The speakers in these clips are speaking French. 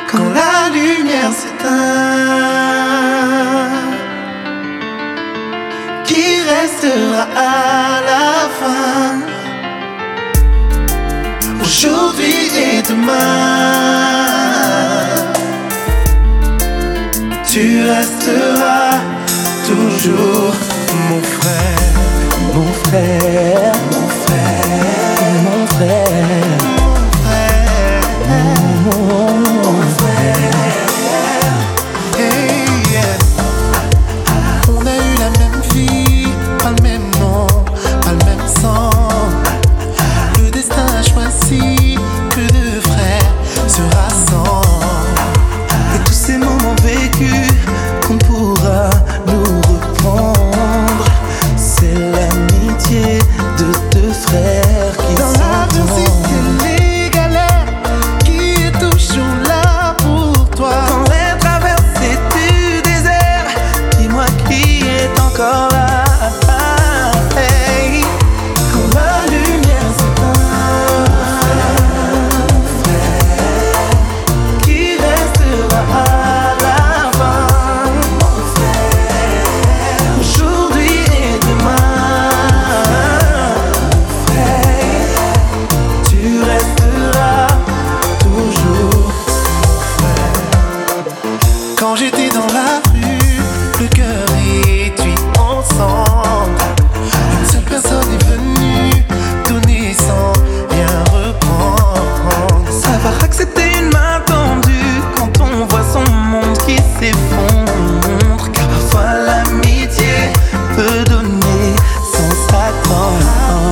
Quand la lumière s'éteint, qui restera à la fin? Aujourd'hui et demain, tu resteras toujours mon frère, mon frère, mon frère, mon frère, mon frère. Hey, yeah. On a eu la même vie, pas le même nom, pas le même sang. Le destin a choisi que deux frères se rassemblent. Et tous ces moments vécus qu'on pourra nous reprendre, c'est l'amitié de deux frères qui s'entendent. Dans l'adversité, les galères, qui est toujours là pour toi. Dans les traversées du désert, dis-moi qui est encore là. Hey. Quand la lumière s'éteint, qui restera à la fin? Mon frère, aujourd'hui et demain, tu resteras toujours. Quand j'étais dans la rue, le cœur réduit ensemble, une seule personne est venue donner sans rien reprendre. Savoir accepter une main tendue quand on voit son monde qui s'effondre. Car parfois l'amitié peut donner sans s'attendre.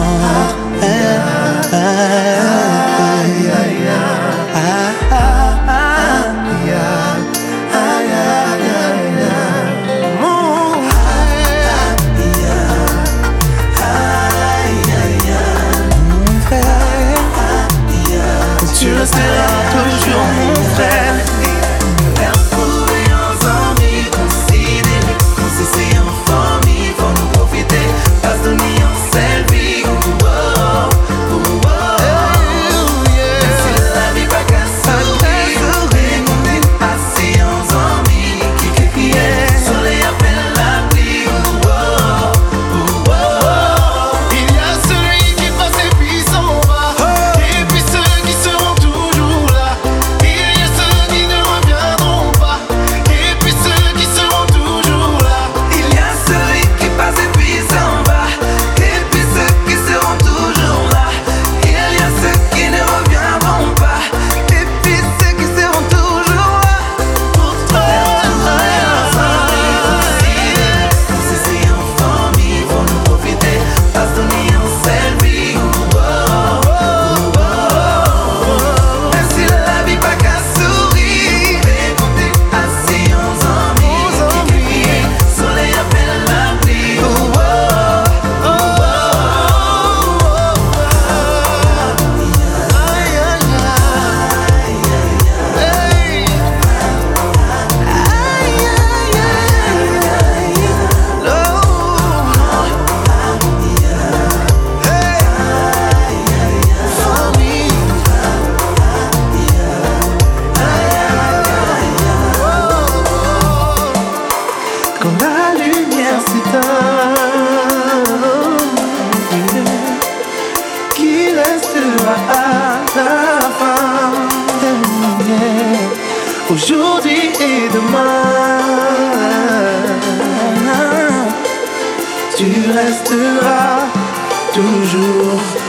Tu resteras toujours mon frère. Retrouvés ensemble, considérés, qu'on s'essaye en famille, faut nous profiter, pas se donner en selfie. Même si la vie pas qu'à sourire, mais on est assis ensemble, qui soleil appelle la pluie. Il y a celui qui passe et puis s'en va, et puis ceux qui seront toujours là. Il y a ceux qui ne reviendront pas, et puis ceux qui seront toujours là. Il y a celui qui passe et puis s'en va, et puis ceux qui seront toujours là. Il y a ceux qui ne reviendront pas, et puis ceux qui seront toujours là. Pour toi, on s'essaye en famille, faut nous profiter, pas se donner en selfie. Même si la vie pas qu'à sourire, mais quand t'es assis ensemble, soleil appelle la pluie. Quand la lumière s'éteint, qui restera à la fin? Aujourd'hui et demain, tu resteras toujours.